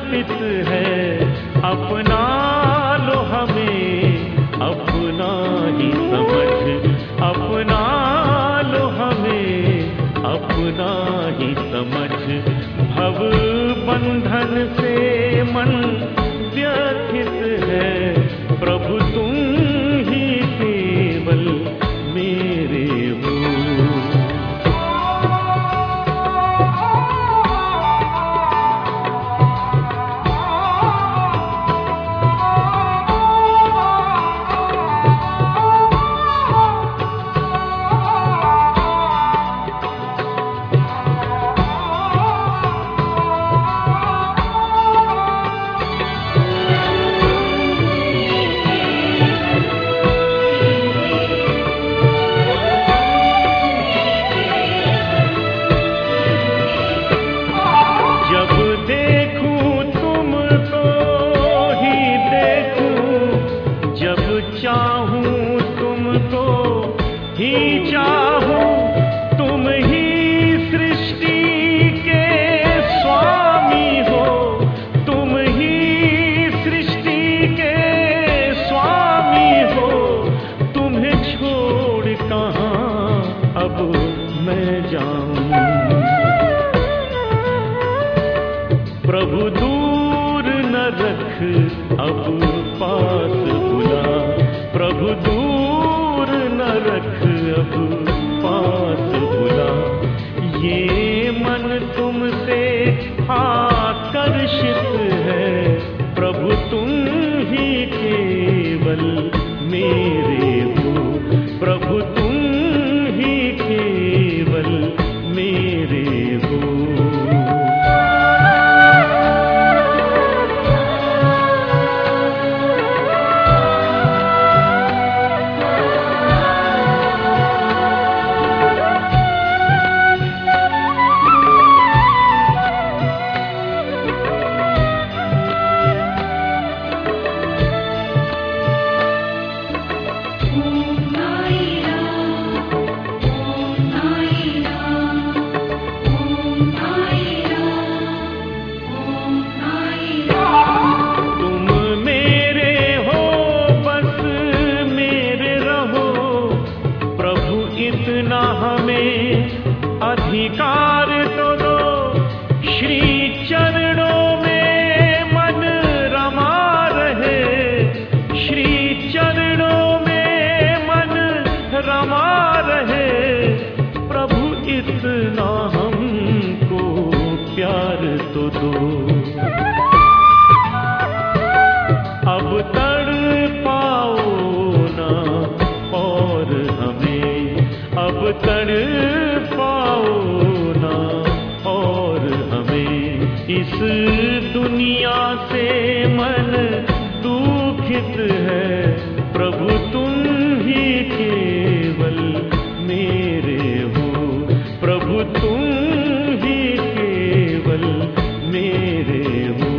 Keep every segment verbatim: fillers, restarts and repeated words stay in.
अर्पित है। अपना लो हमें अपना ही समझ, अपना लो हमें अपना ही समझ। भव बंधन से मन व्यथित है, प्रभु तुम ही केवल मेरे हो। चाहूं तुमको ही चाहूं, तुम ही सृष्टि के स्वामी हो, तुम ही सृष्टि के स्वामी हो। तुम्हें छोड़ कहाँ अब मैं जाऊं, प्रभु दूर न रख अब पास बुला, प्रभु दूर न रख अब पास बुला। ये मन तुमसे आकर्षित है, प्रभु तुम ही केवल मेरे हो, प्रभु तुम ही केवल मेरे हो। इतना हमें अधिकार तो दो, श्री चरणों में मन रमा रहे, श्री चरणों में मन रमा रहे। प्रभु इतना हमको प्यार तो दो, अब तड़पाओ ना और हमें, अब तड़पाओ ना और हमें। इस दुनिया से मन दुखित है, प्रभु तुम ही केवल मेरे हो, प्रभु तुम ही केवल मेरे हो।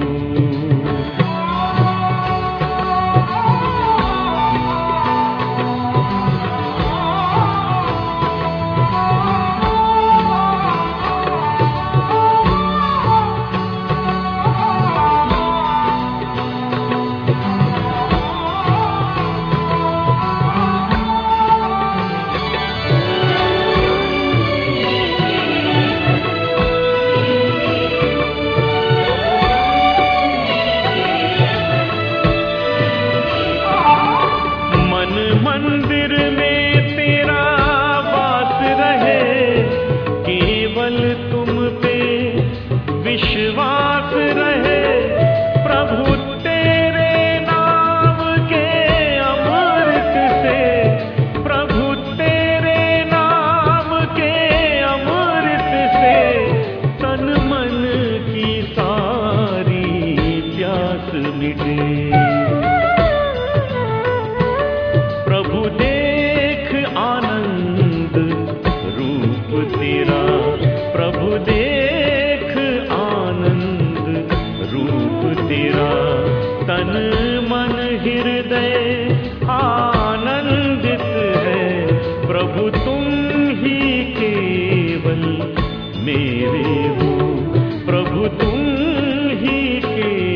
मंदिर में तेरा वास रहे, केवल तुम पे विश्वास रहे। प्रभु तेरे नाम के अमृत से, प्रभु तेरे नाम के अमृत से तन मन की सारी प्यास मिटे। प्रभु देख आनंद रूप तेरा, प्रभु देख आनंद रूप तेरा। तन मन हृदय आनंदित है, प्रभु तुम ही केवल मेरे हो, प्रभु तुम ही केवल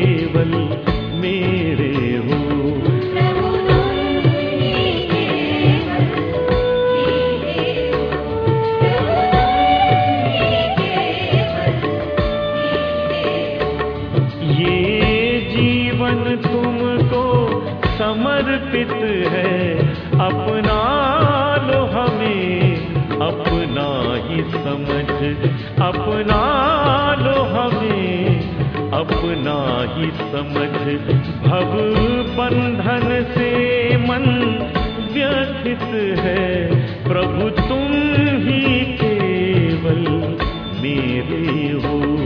अपना लो हमें अपना ही समझ, अपना लो हमें अपना ही समझ। भव बंधन से मन व्यथित है, प्रभु तुम ही केवल मेरे हो।